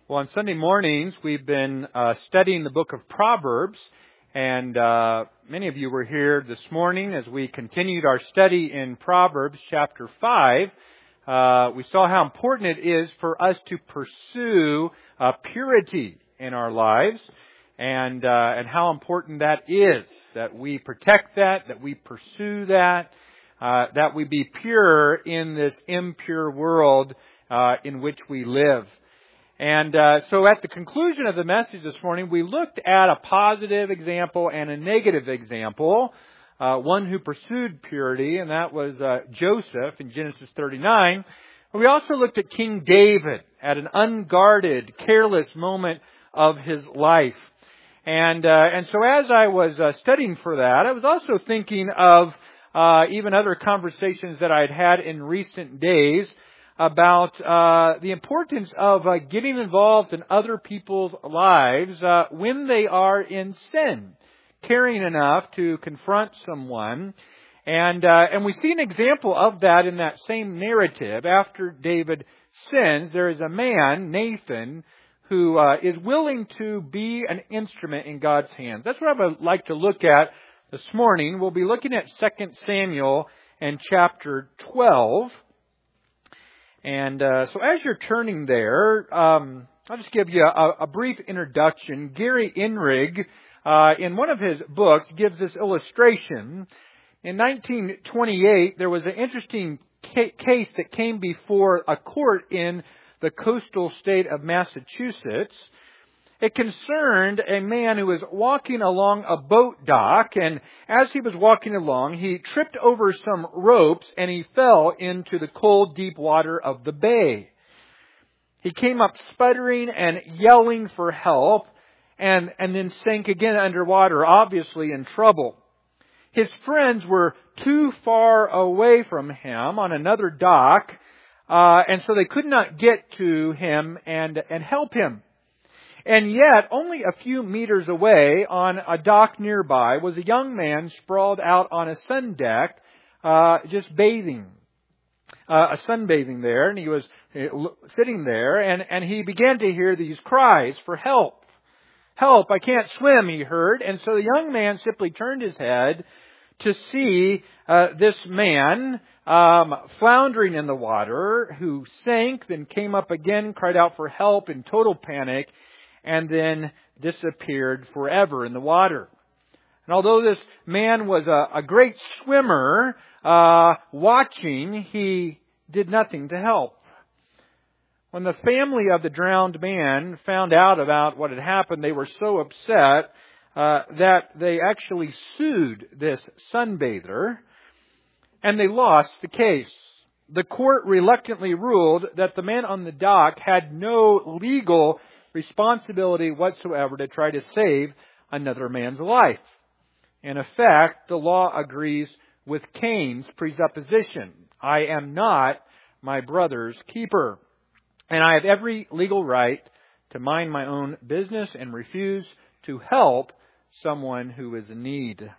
Well, on Sunday mornings, we've been studying the book of Proverbs, and many of you were here this morning as we continued our study in Proverbs chapter 5. We saw how important it is for us to pursue purity in our lives, and how important that is, that we protect that we pursue that we be pure in this impure world in which we live. And so at the conclusion of the message this morning, we looked at a positive example and a negative example. One who pursued purity, and that was Joseph in Genesis 39. We also looked at King David at an unguarded, careless moment of his life. And so as I was studying for that, I was also thinking of even other conversations that I'd had in recent days about the importance of getting involved in other people's lives when they are in sin, caring enough to confront someone. And we see an example of that in that same narrative. After David sins, there is a man, Nathan, who is willing to be an instrument in God's hands. That's what I would like to look at this morning. We'll be looking at 2 Samuel and chapter 12. And so as you're turning there, I'll just give you a brief introduction. Gary Inrig, in one of his books, gives this illustration. In 1928, there was an interesting case that came before a court in the coastal state of Massachusetts. It concerned a man who was walking along a boat dock, and as he was walking along, he tripped over some ropes and he fell into the cold, deep water of the bay. He came up sputtering and yelling for help, and then sank again underwater, obviously in trouble. His friends were too far away from him on another dock, and so they could not get to him and help him. And yet, only a few meters away on a dock nearby was a young man sprawled out on a sun deck, just bathing, sunbathing there. And he was sitting there, and he began to hear these cries for help. Help, I can't swim, he heard. And so the young man simply turned his head to see this man floundering in the water, who sank, then came up again, cried out for help in total panic, and then disappeared forever in the water. And although this man was a great swimmer, watching, he did nothing to help. When the family of the drowned man found out about what had happened, they were so upset that they actually sued this sunbather, and they lost the case. The court reluctantly ruled that the man on the dock had no legal responsibility whatsoever to try to save another man's life. In effect, the law agrees with Cain's presupposition. I am not my brother's keeper, and I have every legal right to mind my own business and refuse to help someone who is in need.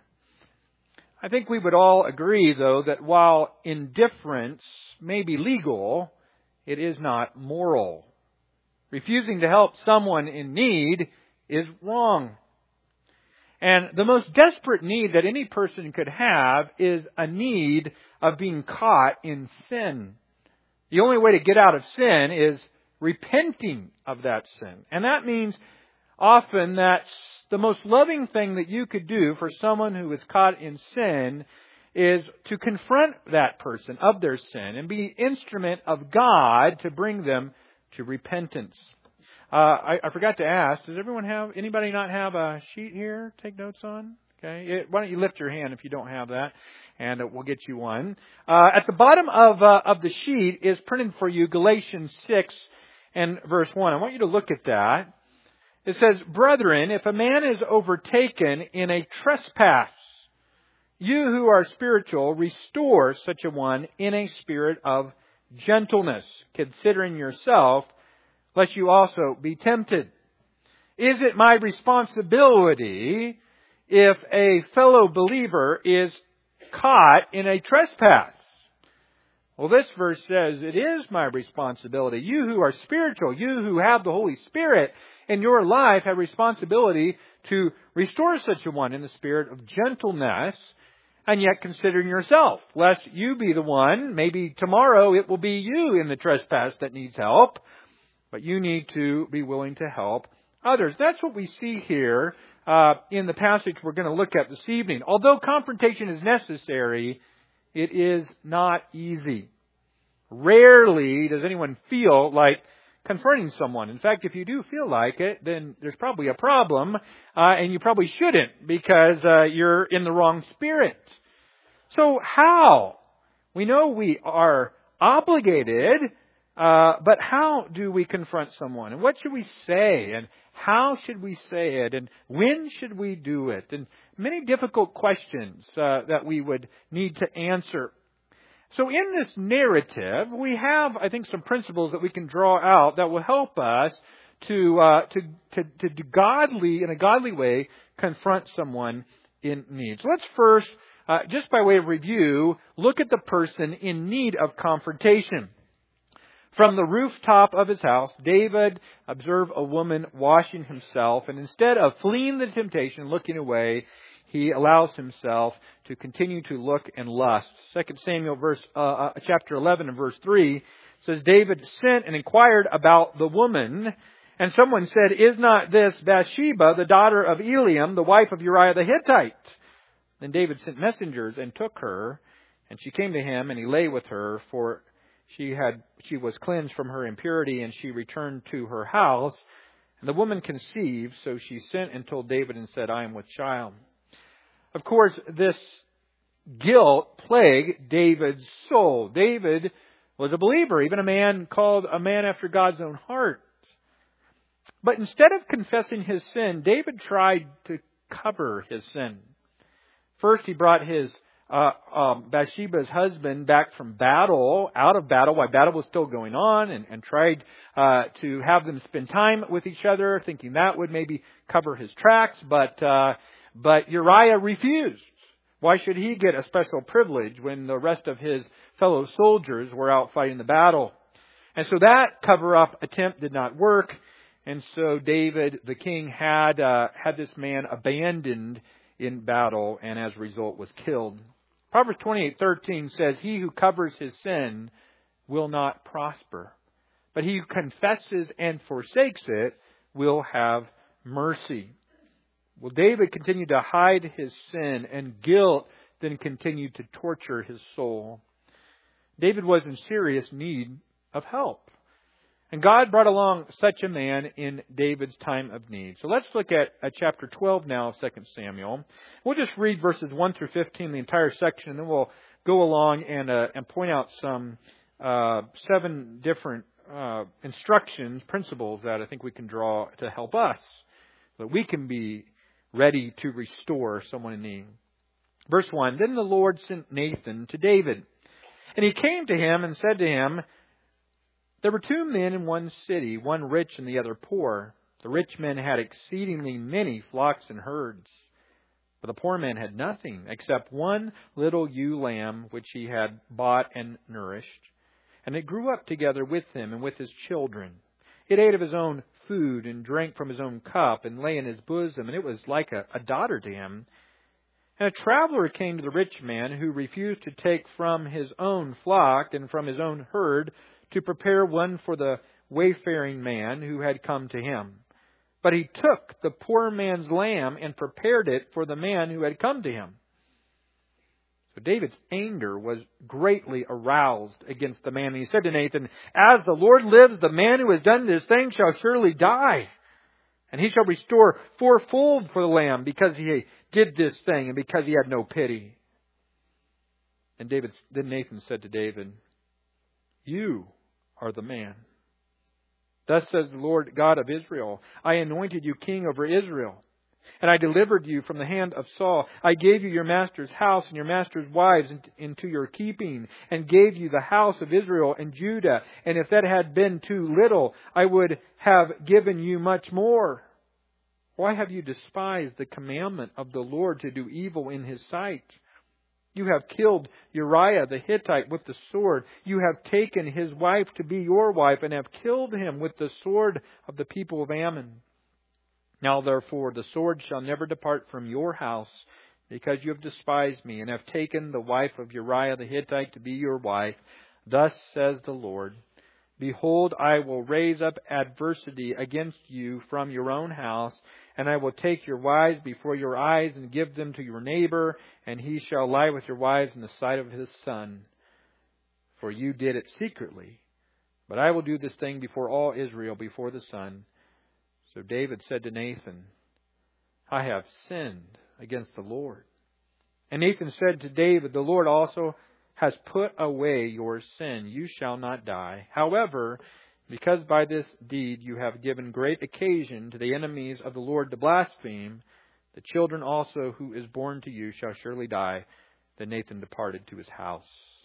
I think we would all agree, though, that while indifference may be legal, it is not moral. Refusing to help someone in need is wrong. And the most desperate need that any person could have is a need of being caught in sin. The only way to get out of sin is repenting of that sin. And that means often that the most loving thing that you could do for someone who is caught in sin is to confront that person of their sin and be an instrument of God to bring them to repentance. I forgot to ask, does anybody not have a sheet here to take notes on? Okay. Why don't you lift your hand if you don't have that, and we'll get you one. At the bottom of the sheet is printed for you Galatians 6 and verse 1. I want you to look at that. It says, "Brethren, if a man is overtaken in a trespass, you who are spiritual, restore such a one in a spirit of gentleness, considering yourself, lest you also be tempted. Is it my responsibility if a fellow believer is caught in a trespass?" Well, this verse says, it is my responsibility. You who are spiritual, you who have the Holy Spirit in your life have responsibility to restore such a one in the spirit of gentleness, and yet considering yourself, lest you be the one, maybe tomorrow it will be you in the trespass that needs help, but you need to be willing to help others. That's what we see here in the passage we're going to look at this evening. Although confrontation is necessary, it is not easy. Rarely does anyone feel like confronting someone. In fact, if you do feel like it, then there's probably a problem, and you probably shouldn't because you're in the wrong spirit. So how? We know we are obligated, but how do we confront someone? And what should we say? And how should we say it? And when should we do it? And many difficult questions that we would need to answer. So in this narrative, we have, I think, some principles that we can draw out that will help us to godly, in a godly way, confront someone in need. So let's first, just by way of review, look at the person in need of confrontation. From the rooftop of his house, David observed a woman washing himself, and instead of fleeing the temptation, looking away, he allows himself to continue to look and lust. 2 Samuel chapter 11 and verse 3 says, David sent and inquired about the woman, and someone said, is not this Bathsheba, the daughter of Eliam, the wife of Uriah the Hittite? Then David sent messengers and took her, and she came to him, and he lay with her, for she was cleansed from her impurity, and she returned to her house. And the woman conceived, so she sent and told David and said, I am with child. Of course, this guilt plagued David's soul. David was a believer, even a man called a man after God's own heart. But instead of confessing his sin, David tried to cover his sin. First, he brought his Bathsheba's husband back from battle, out of battle, while battle was still going on, and tried to have them spend time with each other, thinking that would maybe cover his tracks, but Uriah refused. Why should he get a special privilege when the rest of his fellow soldiers were out fighting the battle? And so that cover-up attempt did not work, and so David, the king, had this man abandoned in battle, and as a result was killed. Proverbs 28:13 says, he who covers his sin will not prosper, but he who confesses and forsakes it will have mercy. Well, David continued to hide his sin, and guilt then continued to torture his soul. David was in serious need of help. And God brought along such a man in David's time of need. So let's look at chapter 12 now of 2 Samuel. We'll just read verses 1 through 15, the entire section, and then we'll go along and point out some 7 different instructions, principles that I think we can draw to help us, so that we can be ready to restore someone in need. Verse 1, Then the Lord sent Nathan to David, and he came to him and said to him, There were 2 men in one city, one rich and the other poor. The rich man had exceedingly many flocks and herds, but the poor man had nothing except one little ewe lamb which he had bought and nourished. And it grew up together with him and with his children. It ate of his own food and drank from his own cup and lay in his bosom, and it was like a daughter to him. And a traveler came to the rich man, who refused to take from his own flock and from his own herd to prepare one for the wayfaring man who had come to him. But he took the poor man's lamb and prepared it for the man who had come to him. So David's anger was greatly aroused against the man. And he said to Nathan, As the Lord lives, the man who has done this thing shall surely die. And he shall restore 4-fold for the lamb, because he did this thing and because he had no pity. And then Nathan said to David, You are the man. Thus says the Lord God of Israel, I anointed you king over Israel, and I delivered you from the hand of Saul. I gave you your master's house and your master's wives into your keeping, and gave you the house of Israel and Judah. And if that had been too little, I would have given you much more. Why have you despised the commandment of the Lord to do evil in His sight? You have killed Uriah the Hittite with the sword. You have taken his wife to be your wife and have killed him with the sword of the people of Ammon. Now therefore the sword shall never depart from your house, because you have despised me and have taken the wife of Uriah the Hittite to be your wife. Thus says the Lord, Behold, I will raise up adversity against you from your own house, and I will take your wives before your eyes and give them to your neighbor, and he shall lie with your wives in the sight of his son. For you did it secretly, but I will do this thing before all Israel, before the sun. So David said to Nathan, I have sinned against the Lord. And Nathan said to David, The Lord also has put away your sin. You shall not die. However, because by this deed you have given great occasion to the enemies of the Lord to blaspheme, the children also who is born to you shall surely die. Then Nathan departed to his house.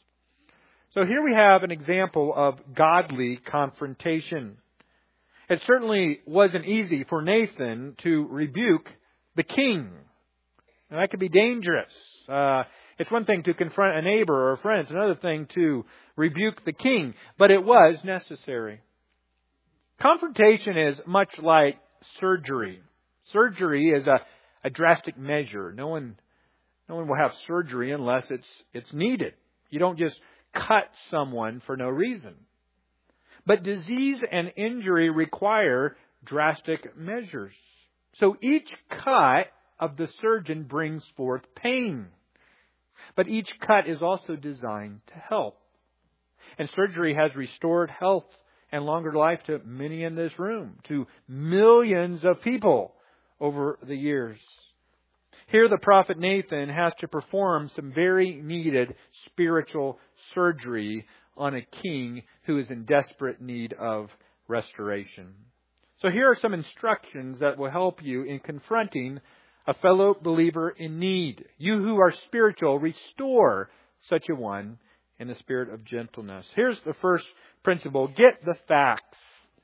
So here we have an example of godly confrontation. It certainly wasn't easy for Nathan to rebuke the king. And that could be dangerous. It's one thing to confront a neighbor or a friend. It's another thing to rebuke the king. But it was necessary. Confrontation is much like surgery. Surgery is a drastic measure. No one will have surgery unless it's needed. You don't just cut someone for no reason. But disease and injury require drastic measures. So each cut of the surgeon brings forth pain. But each cut is also designed to help. And surgery has restored health and longer life to many in this room, to millions of people over the years. Here the prophet Nathan has to perform some very needed spiritual surgery on a king who is in desperate need of restoration. So here are some instructions that will help you in confronting a fellow believer in need. You who are spiritual, restore such a one in the spirit of gentleness. Here's the first principle. Get the facts.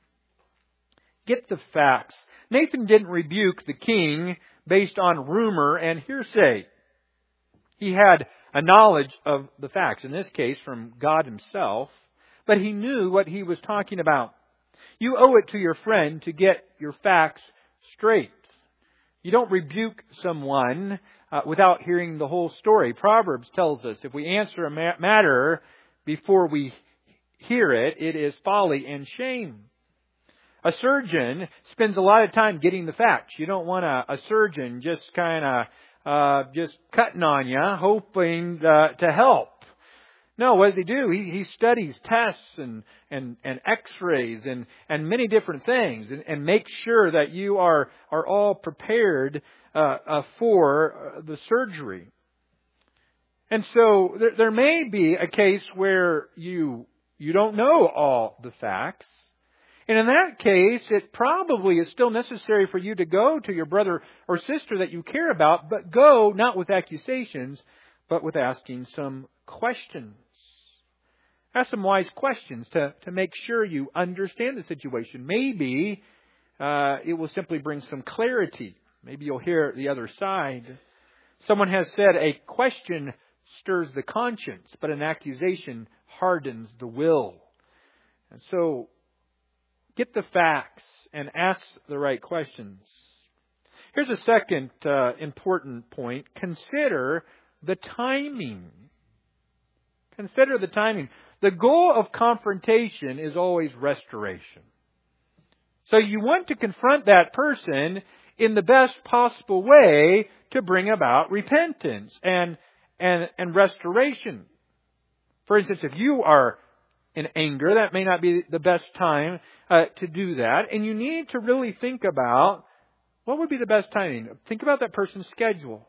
Get the facts. Nathan didn't rebuke the king based on rumor and hearsay. He had a knowledge of the facts, in this case from God himself, but he knew what he was talking about. You owe it to your friend to get your facts straight. You don't rebuke someone without hearing the whole story. Proverbs tells us if we answer a matter before we hear it, it is folly and shame. A surgeon spends a lot of time getting the facts. You don't want a surgeon just kind of just cutting on you, hoping to help. No, what does he do? He studies tests and x-rays and many different things and makes sure that you are all prepared for the surgery. And so there may be a case where you don't know all the facts. And in that case, it probably is still necessary for you to go to your brother or sister that you care about, but go not with accusations, but with asking some questions. Ask some wise questions to make sure you understand the situation. Maybe it will simply bring some clarity. Maybe you'll hear the other side. Someone has said a question stirs the conscience, but an accusation hardens the will. And so, get the facts and ask the right questions. Here's a second important point. Consider the timing. Consider the timing. The goal of confrontation is always restoration. So you want to confront that person in the best possible way to bring about repentance and restoration. For instance, if you are in anger, that may not be the best time to do that. And you need to really think about what would be the best timing. Think about that person's schedule.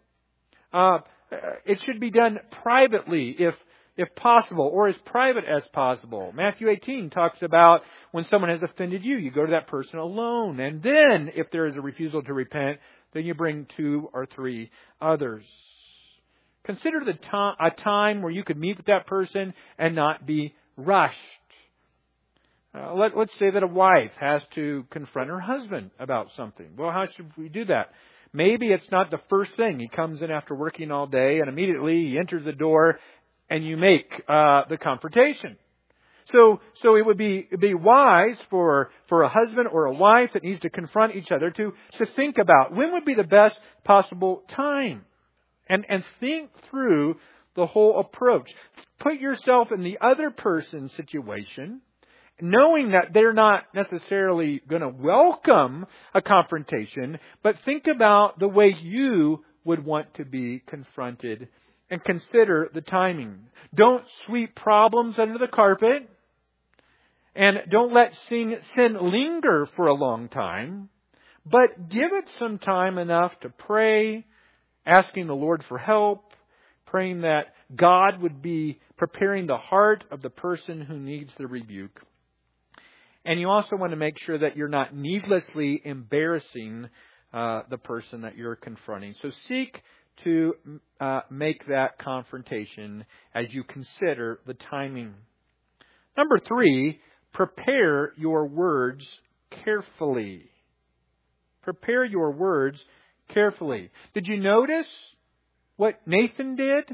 It should be done privately if possible, or as private as possible. Matthew 18 talks about when someone has offended you, you go to that person alone. And then, if there is a refusal to repent, then you bring 2 or 3 others. Consider a time where you could meet with that person and not be rushed. Let's say that a wife has to confront her husband about something. Well, how should we do that? maybe it's not the first thing. He comes in after working all day and immediately he enters the door and you make the confrontation. So it would be wise for a husband or a wife that needs to confront each other to think about when would be the best possible time. And think through the whole approach. Put yourself in the other person's situation, knowing that they're not necessarily going to welcome a confrontation, but think about the way you would want to be confronted and consider the timing. Don't sweep problems under the carpet, and don't let sin linger for a long time, but give it some time enough to pray, asking the Lord for help, praying that God would be preparing the heart of the person who needs the rebuke. And you also want to make sure that you're not needlessly embarrassing the person that you're confronting. So seek to make that confrontation as you consider the timing. Number 3, prepare your words carefully. Prepare your words carefully. Did you notice what Nathan did?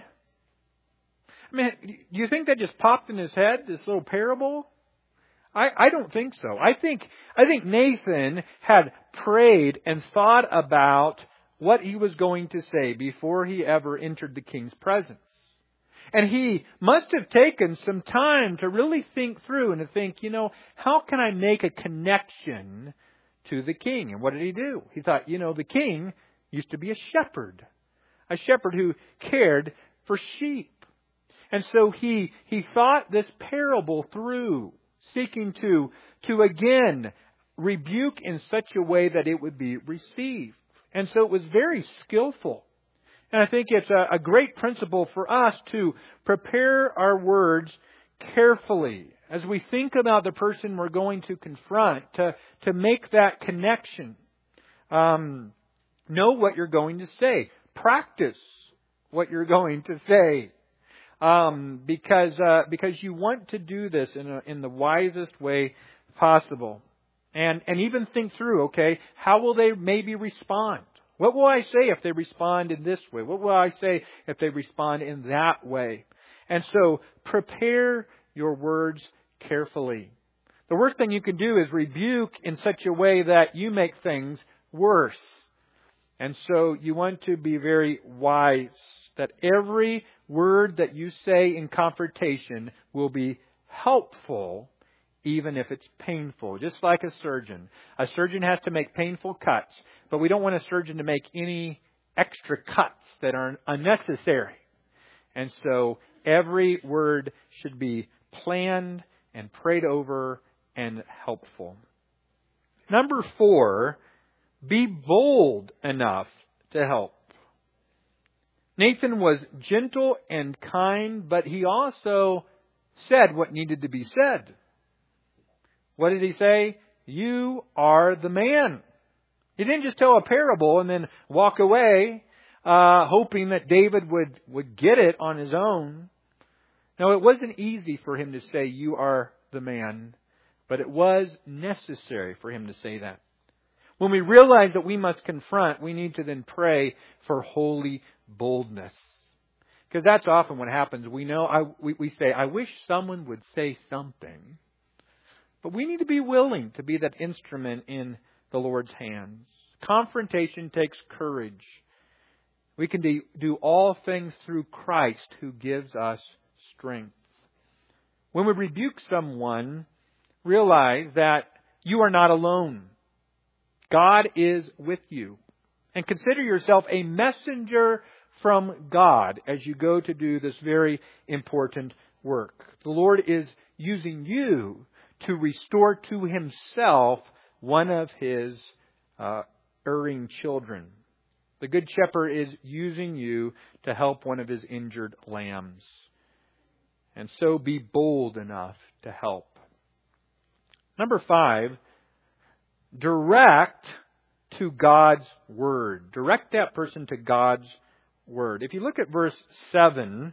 I mean, do you think that just popped in his head, this little parable? I don't think so. I think Nathan had prayed and thought about what he was going to say before he ever entered the king's presence. And he must have taken some time to really think through and to think, how can I make a connection to the king? And what did he do? He thought, the king used to be a shepherd who cared for sheep. And so he thought this parable through, seeking to again rebuke in such a way that it would be received. And so it was very skillful. And I think it's a great principle for us to prepare our words carefully as we think about the person we're going to confront, to make that connection. Know what you're going to say. Practice what you're going to say. Because you want to do this in the wisest way possible. And even think through, okay, how will they maybe respond? What will I say if they respond in this way? What will I say if they respond in that way? And so prepare your words carefully. The worst thing you can do is rebuke in such a way that you make things worse. And so you want to be very wise that every word that you say in confrontation will be helpful, even if it's painful. Just like a surgeon. A surgeon has to make painful cuts, but we don't want a surgeon to make any extra cuts that are unnecessary. And so every word should be planned and prayed over and helpful. Number 4, be bold enough to help. Nathan was gentle and kind, but he also said what needed to be said. What did he say? You are the man. He didn't just tell a parable and then walk away, hoping that David would get it on his own. No, it wasn't easy for him to say, you are the man, but it was necessary for him to say that. When we realize that we must confront, we need to then pray for holy boldness. Because that's often what happens. We say, I wish someone would say something. But we need to be willing to be that instrument in the Lord's hands. Confrontation takes courage. We can do all things through Christ who gives us strength. When we rebuke someone, realize that you are not alone. God is with you. And consider yourself a messenger from God as you go to do this very important work. The Lord is using you to restore to Himself one of His erring children. The Good Shepherd is using you to help one of His injured lambs. And so be bold enough to help. Number 5, direct to God's Word. Direct that person to God's Word. If you look at verse 7,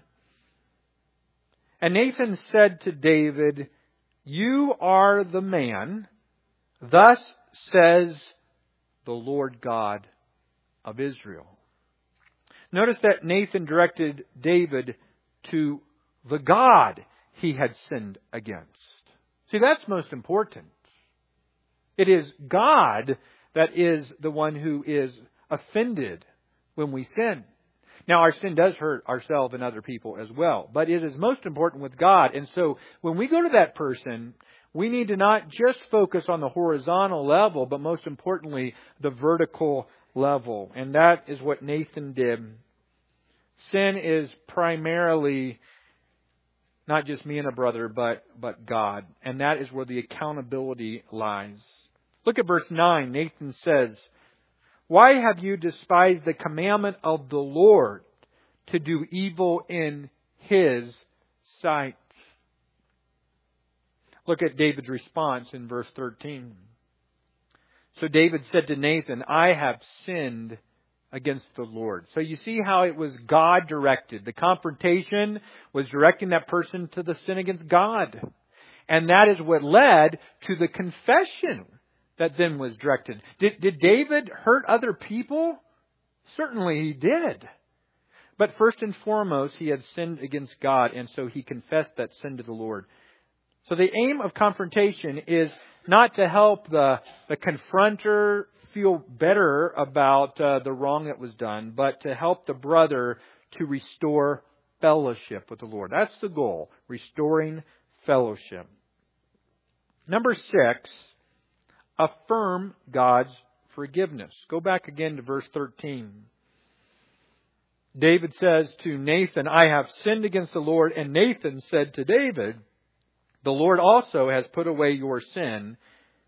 and Nathan said to David, you are the man, thus says the Lord God of Israel. Notice that Nathan directed David to the God he had sinned against. See, that's most important. It is God that is the one who is offended when we sin. Now, our sin does hurt ourselves and other people as well, but it is most important with God. And so when we go to that person, we need to not just focus on the horizontal level, but most importantly, the vertical level. And that is what Nathan did. Sin is primarily not just me and a brother, but God. And that is where the accountability lies. Look at verse 9. Nathan says, "Why have you despised the commandment of the Lord to do evil in His sight?" Look at David's response in verse 13. "So David said to Nathan, I have sinned against the Lord." So you see how it was God directed. The confrontation was directing that person to the sin against God. And that is what led to the confession that then was directed. Did David hurt other people? Certainly he did. But first and foremost, he had sinned against God, and so he confessed that sin to the Lord. So the aim of confrontation is not to help the confronter feel better about the wrong that was done, but to help the brother to restore fellowship with the Lord. That's the goal, restoring fellowship. Number 6, affirm God's forgiveness. Go back again to verse 13. David says to Nathan, "I have sinned against the Lord." And Nathan said to David, "The Lord also has put away your sin.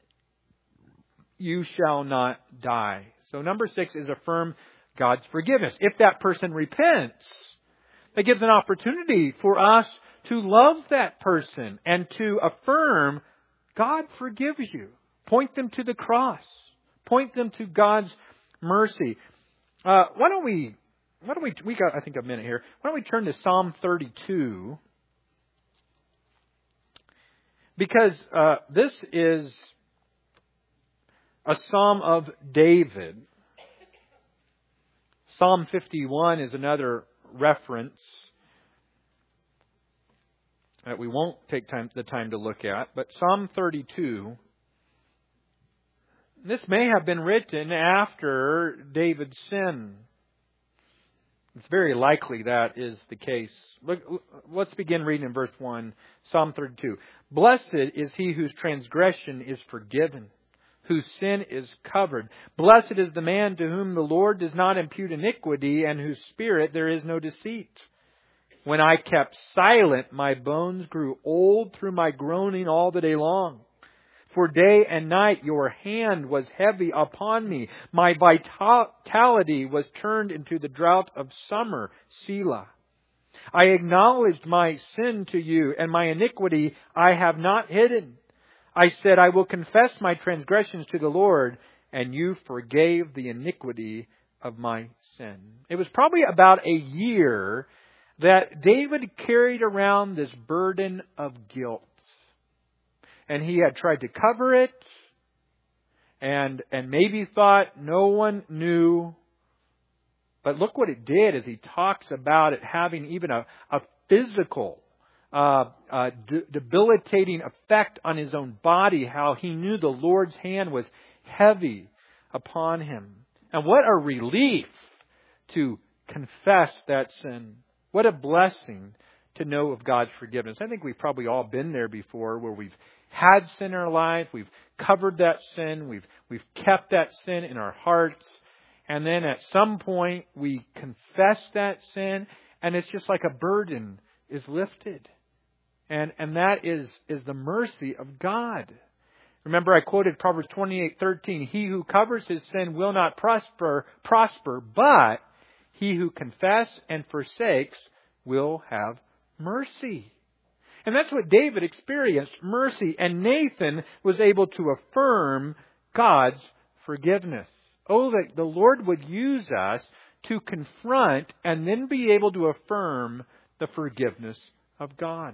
You shall not die." So number 6 is affirm God's forgiveness. If that person repents, that gives an opportunity for us to love that person and to affirm, God forgives you. Point them to the cross. Point them to God's mercy. Why don't we got, I think, a minute here. Why don't we turn to Psalm 32? Because this is a Psalm of David. Psalm 51 is another reference that we won't take the time to look at. But Psalm 32, this may have been written after David's sin. It's very likely that is the case. Let's begin reading in verse 1, Psalm 32. "Blessed is he whose transgression is forgiven, whose sin is covered. Blessed is the man to whom the Lord does not impute iniquity, and whose spirit there is no deceit. When I kept silent, my bones grew old through my groaning all the day long. For day and night your hand was heavy upon me. My vitality was turned into the drought of summer. Selah. I acknowledged my sin to you, and my iniquity I have not hidden. I said, I will confess my transgressions to the Lord, and you forgave the iniquity of my sin." It was probably about a year that David carried around this burden of guilt. And he had tried to cover it, and maybe thought no one knew. But look what it did as he talks about it having even a physical, debilitating effect on his own body, how he knew the Lord's hand was heavy upon him. And what a relief to confess that sin. What a blessing to know of God's forgiveness. I think we've probably all been there before, where we've had sin in our life, we've covered that sin, we've kept that sin in our hearts, and then at some point we confess that sin, and it's just like a burden is lifted. And that is the mercy of God. Remember, I quoted Proverbs 28:13. "He who covers his sin will not prosper, but he who confesses and forsakes will have mercy." And that's what David experienced, mercy. And Nathan was able to affirm God's forgiveness. Oh, that the Lord would use us to confront and then be able to affirm the forgiveness of God.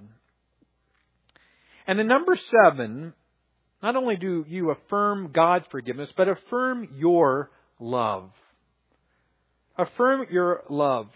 And then number 7, not only do you affirm God's forgiveness, but affirm your love. Affirm your love.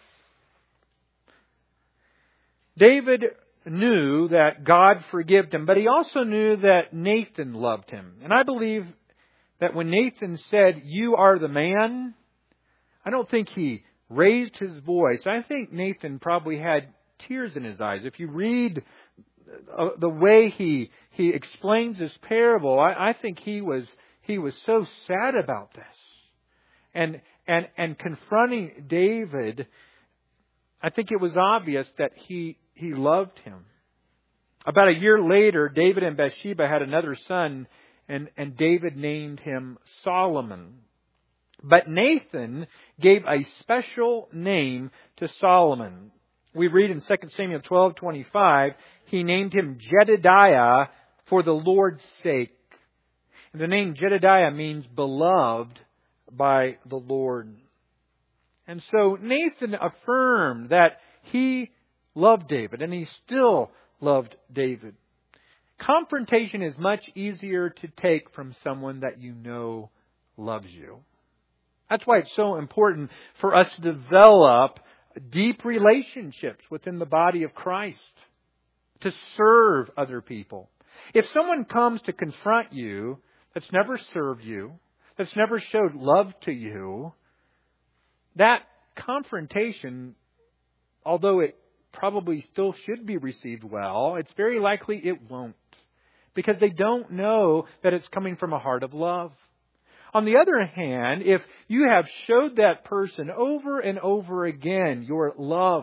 David knew that God forgave him, but he also knew that Nathan loved him. And I believe that when Nathan said, "You are the man," I don't think he raised his voice. I think Nathan probably had tears in his eyes. If you read the way he explains this parable, I think he was so sad about this. And confronting David, I think it was obvious that he loved him. About a year later, David and Bathsheba had another son, and David named him Solomon. But Nathan gave a special name to Solomon. We read in 2 Samuel 12:25, he named him Jedediah for the Lord's sake. And the name Jedediah means beloved by the Lord. And so Nathan affirmed that he loved David, and he still loved David. Confrontation is much easier to take from someone that you know loves you. That's why it's so important for us to develop deep relationships within the body of Christ, to serve other people. If someone comes to confront you that's never served you, that's never showed love to you, that confrontation, although it probably still should be received well, it's very likely it won't, because they don't know that it's coming from a heart of love. On the other hand, if you have showed that person over and over again your love,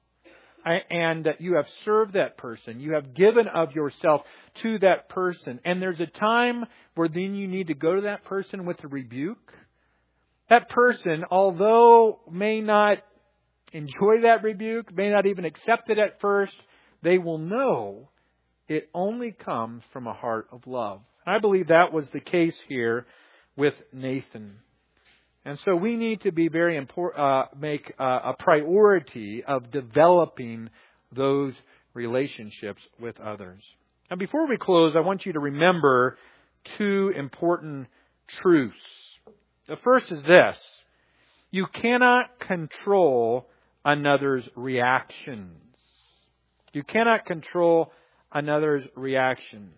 and that you have served that person, you have given of yourself to that person, and there's a time where then you need to go to that person with a rebuke, that person, although may not enjoy that rebuke, may not even accept it at first, they will know it only comes from a heart of love. And I believe that was the case here with Nathan. And so we need to be very make a priority of developing those relationships with others. And before we close, I want you to remember two important truths. The first is this: you cannot control another's reactions. You cannot control another's reactions.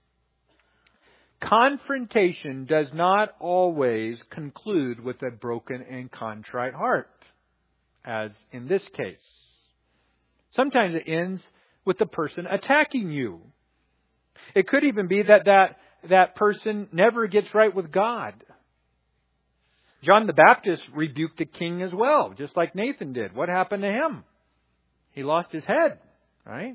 Confrontation does not always conclude with a broken and contrite heart, as in this case. Sometimes it ends with the person attacking you. It could even be that person never gets right with God. John the Baptist rebuked the king as well, just like Nathan did. What happened to him? He lost his head, right?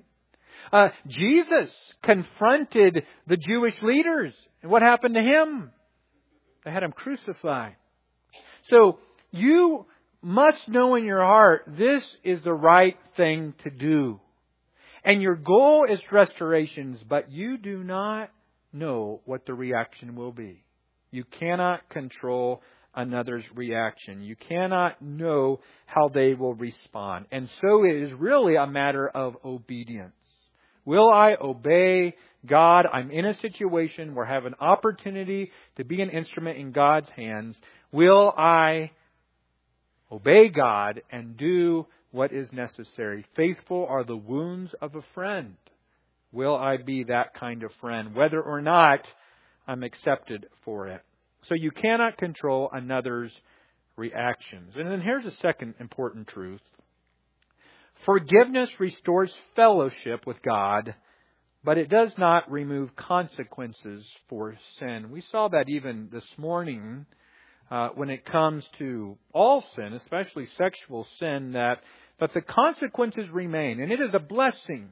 Jesus confronted the Jewish leaders. And what happened to him? They had him crucified. So you must know in your heart this is the right thing to do. And your goal is restorations, but you do not know what the reaction will be. You cannot control another's reaction. You cannot know how they will respond. And so it is really a matter of obedience. Will I obey God? I'm in a situation where I have an opportunity to be an instrument in God's hands. Will I obey God and do what is necessary? Faithful are the wounds of a friend. Will I be that kind of friend, whether or not I'm accepted for it? So you cannot control another's reactions. And then here's a second important truth. Forgiveness restores fellowship with God, but it does not remove consequences for sin. We saw that even this morning when it comes to all sin, especially sexual sin, that the consequences remain. And it is a blessing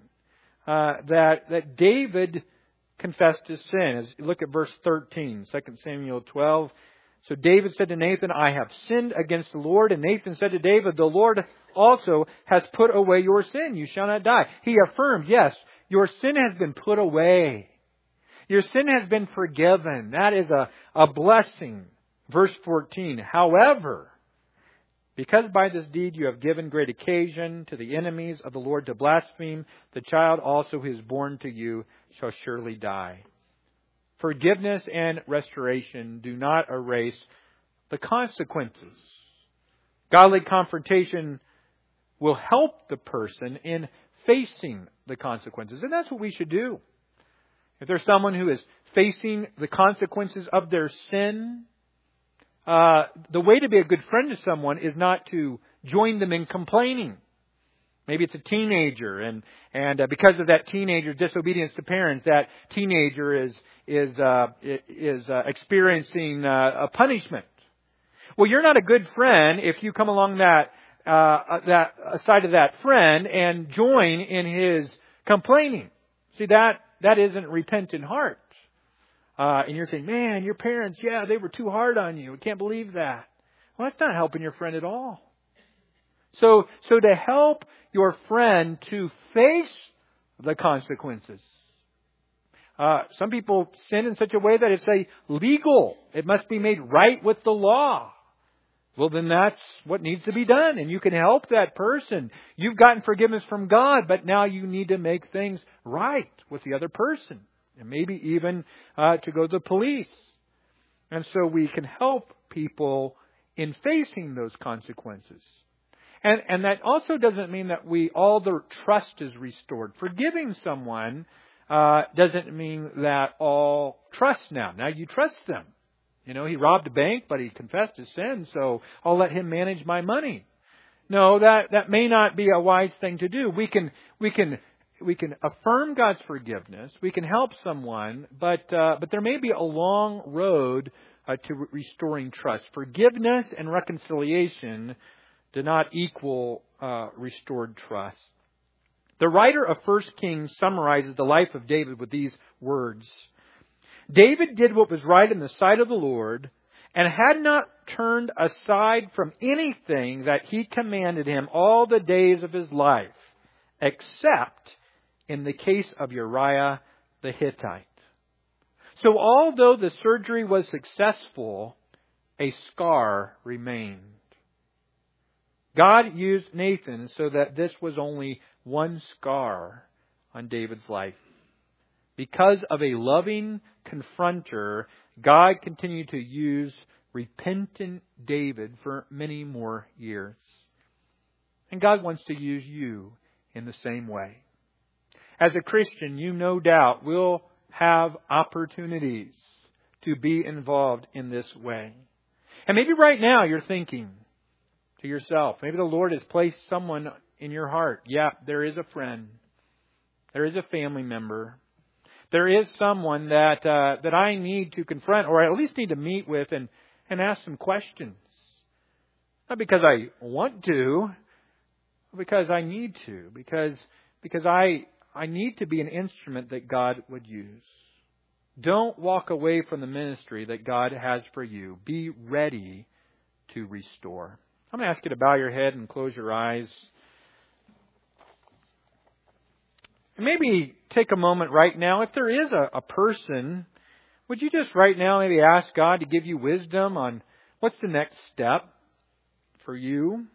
that David confessed his sin. As you look at verse 13, 2 Samuel 12. So David said to Nathan, I have sinned against the Lord. And Nathan said to David, the Lord also has put away your sin. You shall not die. He affirmed, yes, your sin has been put away. Your sin has been forgiven. That is a blessing. Verse 14, however, because by this deed you have given great occasion to the enemies of the Lord to blaspheme, the child also who is born to you shall surely die. Forgiveness and restoration do not erase the consequences. Godly confrontation will help the person in facing the consequences. And that's what we should do. If there's someone who is facing the consequences of their sin, the way to be a good friend to someone is not to join them in complaining. Maybe it's a teenager, and because of that teenager's disobedience to parents, that teenager is experiencing a punishment. Well, you're not a good friend if you come along that side of that friend and join in his complaining. See, that isn't repentant heart. And you're saying, man, your parents, they were too hard on you. I can't believe that. Well, that's not helping your friend at all. So to help your friend to face the consequences. Some people sin in such a way that it's legal. It must be made right with the law. Well, then that's what needs to be done. And you can help that person. You've gotten forgiveness from God, but now you need to make things right with the other person. And maybe even to go to the police. And so we can help people in facing those consequences. And that also doesn't mean that all the trust is restored. Forgiving someone doesn't mean that all trust now. Now you trust them. You know, he robbed a bank, but he confessed his sin, so I'll let him manage my money. No, that may not be a wise thing to do. We can affirm God's forgiveness. We can help someone, but there may be a long road to restoring trust. Forgiveness and reconciliation do not equal restored trust. The writer of 1 Kings summarizes the life of David with these words. David did what was right in the sight of the Lord and had not turned aside from anything that he commanded him all the days of his life, except in the case of Uriah the Hittite. So although the surgery was successful, a scar remained. God used Nathan so that this was only one scar on David's life. Because of a loving confronter, God continued to use repentant David for many more years. And God wants to use you in the same way. As a Christian, you no doubt will have opportunities to be involved in this way. And maybe right now you're thinking to yourself, maybe the Lord has placed someone in your heart. Yeah, there is a friend. There is a family member. There is someone that I need to confront, or I at least need to meet with and ask some questions. Not because I want to, but because I need to. Because I need to be an instrument that God would use. Don't walk away from the ministry that God has for you. Be ready to restore. I'm going to ask you to bow your head and close your eyes. And maybe take a moment right now. If there is a person, would you just right now maybe ask God to give you wisdom on what's the next step for you?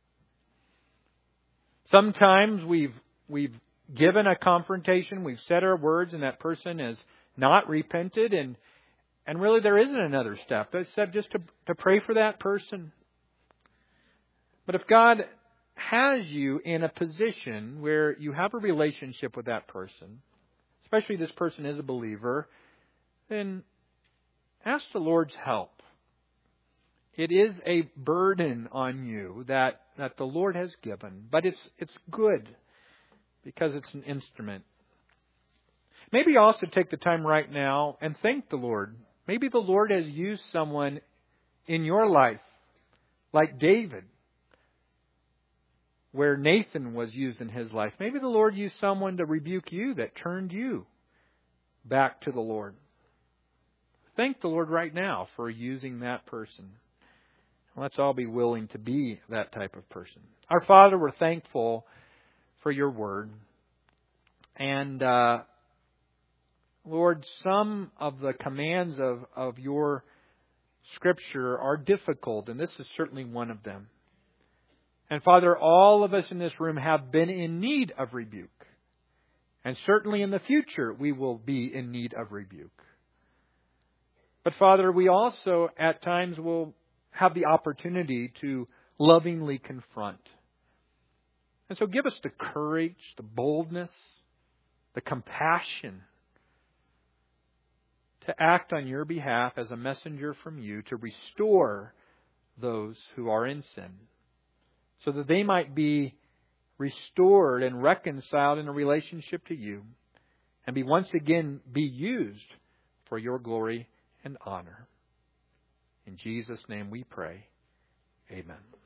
Sometimes we've given a confrontation, we've said our words, and that person has not repented, and really there isn't another step except just to pray for that person. But if God has you in a position where you have a relationship with that person, especially this person is a believer, then ask the Lord's help. It is a burden on you that the Lord has given, but it's good because it's an instrument. Maybe also take the time right now and thank the Lord. Maybe the Lord has used someone in your life, like David, where Nathan was used in his life. Maybe the Lord used someone to rebuke you that turned you back to the Lord. Thank the Lord right now for using that person. Let's all be willing to be that type of person. Our Father, we're thankful for your word. And Lord, some of the commands of your Scripture are difficult, and this is certainly one of them. And Father, all of us in this room have been in need of rebuke. And certainly in the future, we will be in need of rebuke. But Father, we also at times will have the opportunity to lovingly confront. And so give us the courage, the boldness, the compassion to act on your behalf as a messenger from you to restore those who are in sin, so that they might be restored and reconciled in a relationship to you and be once again be used for your glory and honor. In Jesus' name we pray. Amen.